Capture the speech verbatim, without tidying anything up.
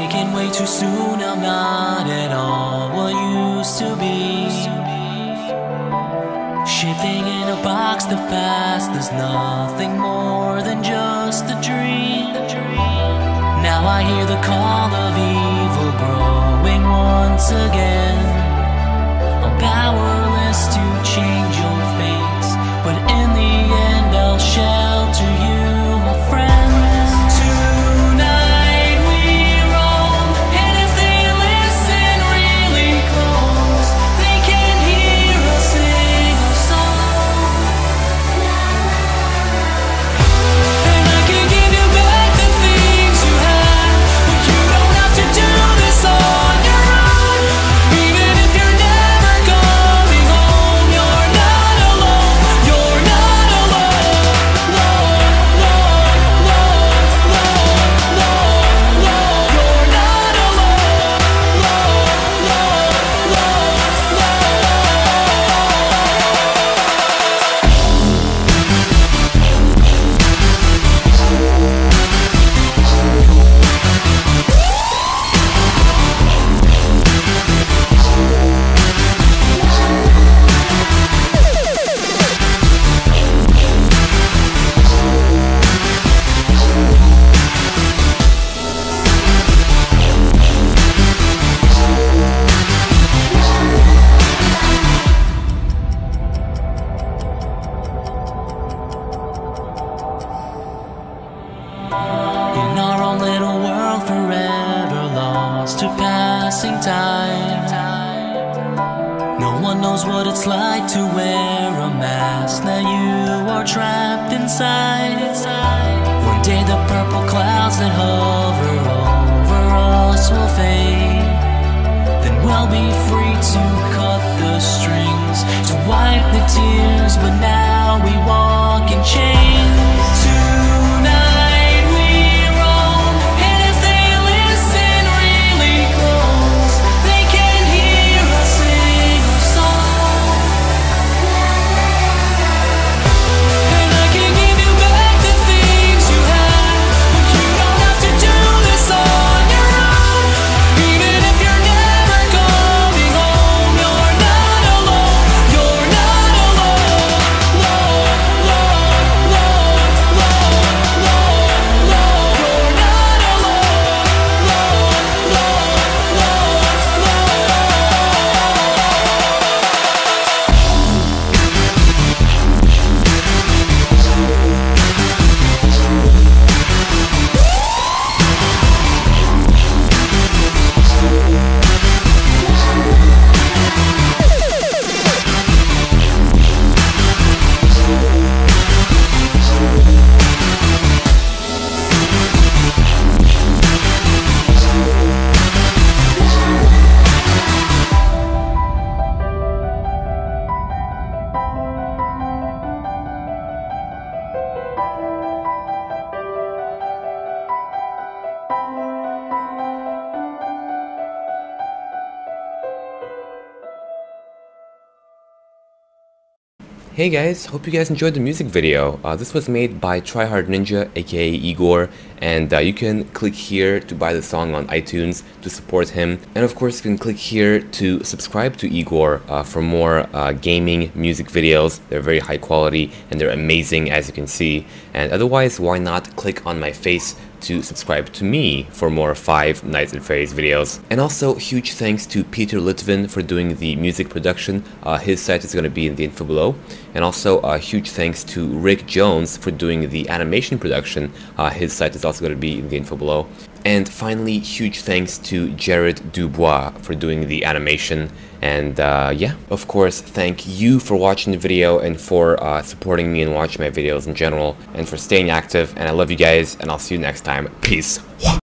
taken way too soon. I'm not at all what used to be. Shifting in a box, the past is nothing more than just a dream. Now I hear the call of evil growing once again. I'm powerless to change your fate, but in the end I'll shelter you, my friend. Tonight we roam, and if they listen really close, they can hear us sing our song. And I can give you back the things you had, but you don't have to do this on your own. Even if you're never coming home, you're not alone. You're not alone. Lord, Lord, Lord, Lord, Lord, Lord. You're not alone. Lord, Lord, Lord, in our own little world, forever lost to passing time. No one knows what it's like to wear a mask. Now you are trapped inside. One day the purple clouds that hover over us will fade. Then we'll be free to cut the strings, to wipe the tears, but now we walk in chains. Tonight we roam, and if they listen really close, they can hear us sing our song. And I can give you back the things you had, but you don't have to do this on your own. Even if you're never coming home, you're not alone. You're not alone. Lord, Lord, Lord, Lord, Lord, Lord. You're not alone. Lord, Lord, Lord, Hey guys, hope you guys enjoyed the music video. Uh, this was made by Tryhard Ninja, aka Igor, and uh, you can click here to buy the song on iTunes to support him. And of course, you can click here to subscribe to Igor uh, for more uh, gaming music videos. They're very high quality and they're amazing, as you can see. And otherwise, why not click on my face to subscribe to me for more Five Nights at Freddy's videos. And also, huge thanks to Peter Litvin for doing the music production. Uh, his site is going to be in the info below. And also, a uh, huge thanks to Rick Jones for doing the animation production. Uh, his site is also going to be in the info below. And finally, huge thanks to Jared Dubois for doing the animation. And uh, yeah, of course, thank you for watching the video and for uh, supporting me and watching my videos in general and for staying active. And I love you guys, and I'll see you next time. Peace.